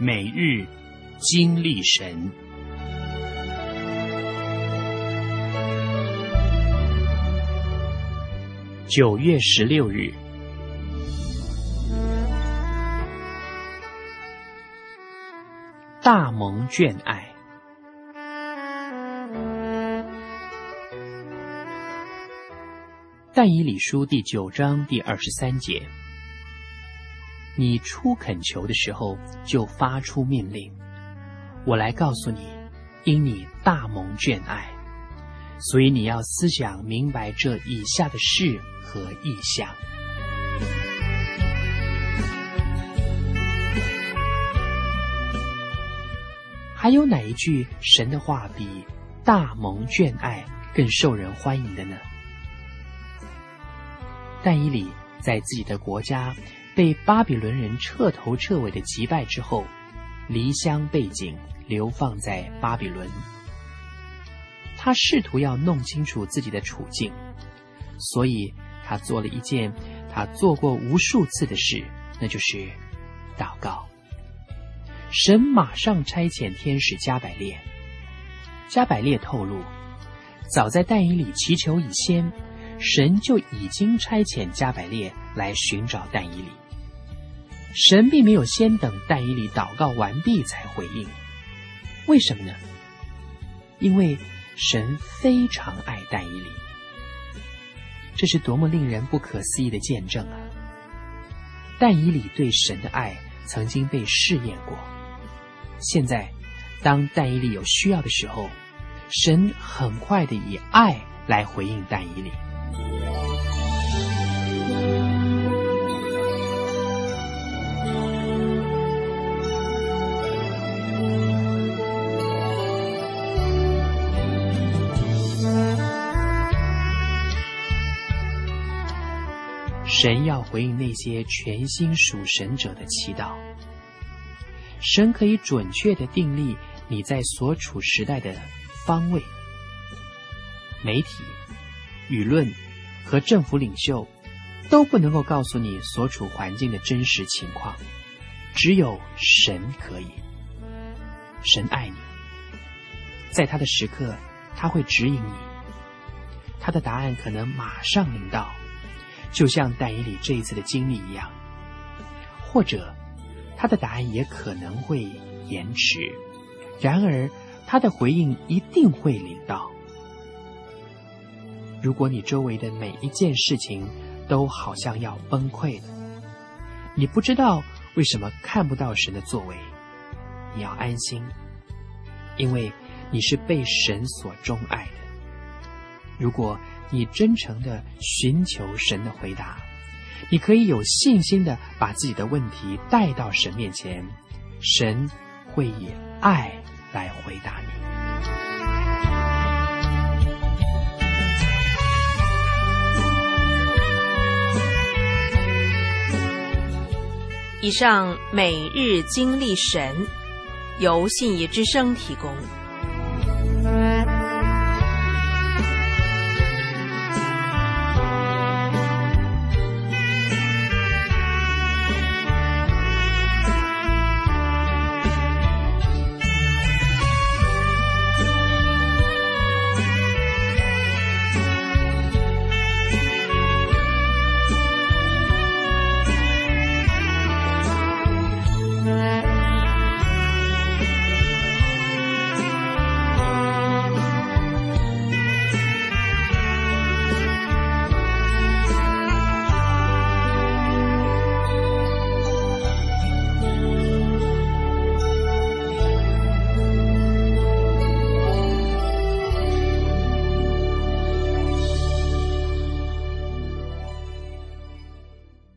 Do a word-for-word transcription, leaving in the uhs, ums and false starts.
每日经历神。九月十六日，大蒙眷爱。但以理书第九章第二十三节，你初恳求的时候，就发出命令，我来告诉你，因你大蒙眷爱，所以你要思想明白这以下的事和意象。还有哪一句神的话比大蒙眷爱更受人欢迎的呢？但以理在自己的国家被巴比伦人彻头彻尾的击败之后，离乡背井，流放在巴比伦。他试图要弄清楚自己的处境，所以他做了一件他做过无数次的事，那就是祷告。神马上差遣天使加百列。加百列透露，早在但以理祈求以先，神就已经差遣加百列来寻找但以理。神并没有先等但以理祷告完毕才回应，为什么呢？因为神非常爱但以理。这是多么令人不可思议的见证啊！但以理对神的爱曾经被试验过，现在当但以理有需要的时候，神很快的以爱来回应但以理。神要回应那些全心属神者的祈祷。神可以准确地定立你在所处时代的方位。媒体、舆论和政府领袖都不能够告诉你所处环境的真实情况，只有神可以。神爱你，在他的时刻，他会指引你，他的答案可能马上临到，就像但以理这一次的经历一样，或者他的答案也可能会延迟，然而他的回应一定会临到。如果你周围的每一件事情都好像要崩溃了，你不知道为什么看不到神的作为，你要安心，因为你是被神所钟爱的。如果你真诚地寻求神的回答，你可以有信心地把自己的问题带到神面前，神会以爱来回答你。 以上每日经历神，由信义之声提供。